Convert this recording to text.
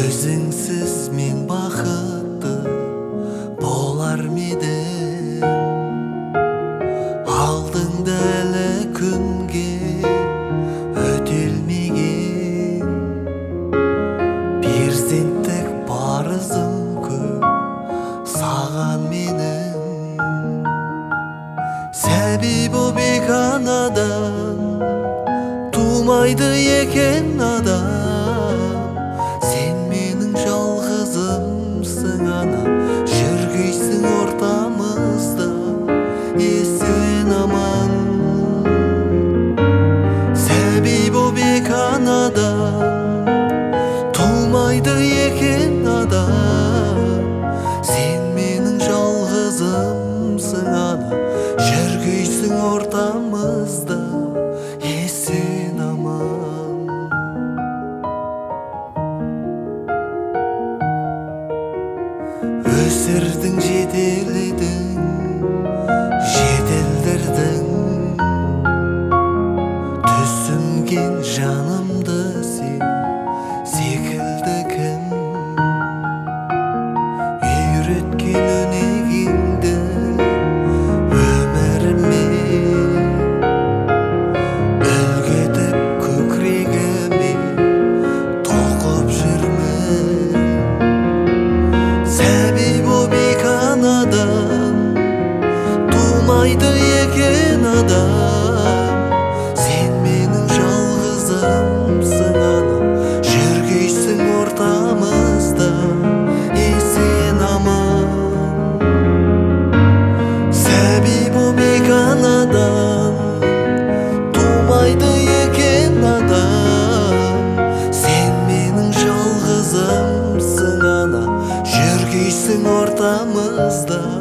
Өзіңсіз мен бақытты болар медем, алдыңда әлі күнге өтелмеген. Перзенттік парызым көп саған менің, сәби боп анадан тумайды екен адам. Сен менің жалғызымсың ана, жүргейсің ортамызда есен аман. Сәби боп анадан тумайды екен адам. Сен менің жалғызымсың ана, жүргейсің ортамызда есен аман. Өсірдің, жетеледің, жетілдірдің, түсінген жанымды сен секілді кім? Үйреткен өнегеңді өміріме үлгі етіп көкірегіме тоқып жүрмін. Сәби боп анадан тумайды екен адам. Сен менің жалғызымсың ана, жүргейсің ортамызда есен аман. Сәби боп анадан тумайды екен адам. Сен менің жалғызымсың ана, жүргейсің ортамызда